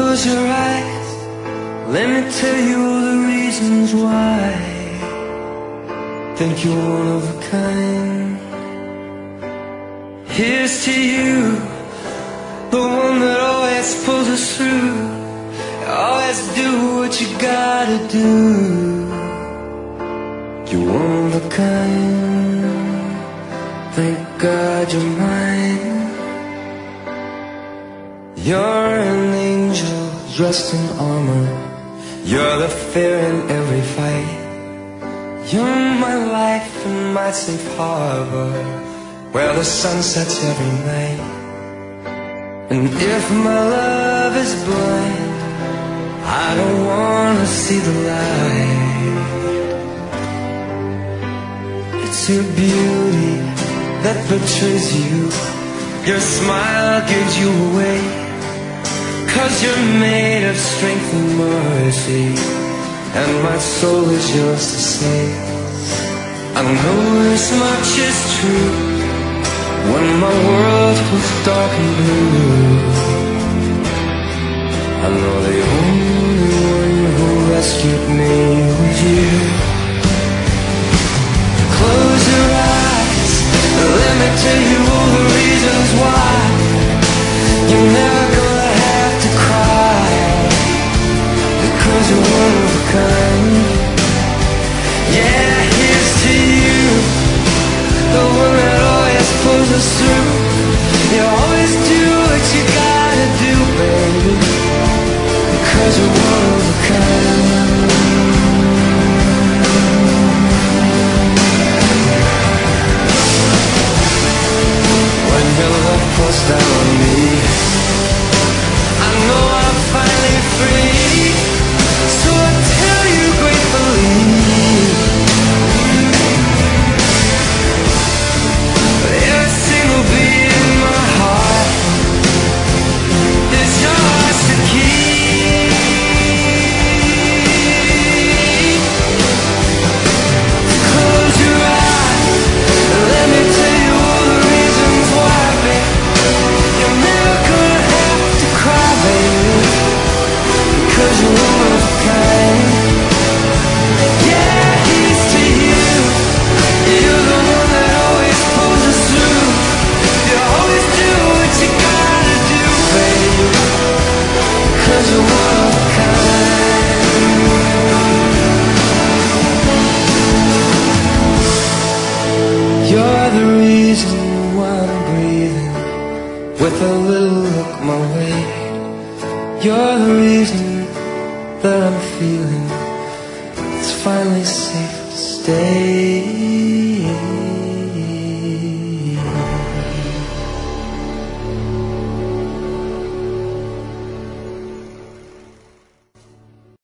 Close your eyes, let me tell you all the reasons why. Think you're one of a kind. Here's to you, the one that always pulls us through. Always do what you gotta do. You're one of a kind. Thank God you're mine. You're an angel dressed in armor. You're the fear in every fight. You're my life and my safe harbor, where the sun sets every night. And if my love is blind, I don't wanna see the light. It's your beauty that betrays you. Your smile gives you away, 'cause you're made of strength and mercy, and my soul is yours to save. I know this much is true. When my world was dark and blue, I know the only one who rescued me was you. Close your eyes, let me tell you all the reasons why. You're never gonna have to cry, because you're one of a kind. Yeah, here's to you, the one that always pulls us through. You always do what you gotta do, baby, because you're one of a kind. When your love pours down on me, I know I'm finally free. So I tell you gratefully, every single beat in my heart is yours to keep. Close your eyes, let me tell you all the reasons why, babe. You're never gonna have to cry, baby, because you're one of a kind. Yeah, here's to you, you're the one that always pulls us through. You always do what you gotta do, baby, because you're one of a kind. You're the reason why I'm breathing with a little look my way. You're the reason that I'm feeling it's finally safe to stay.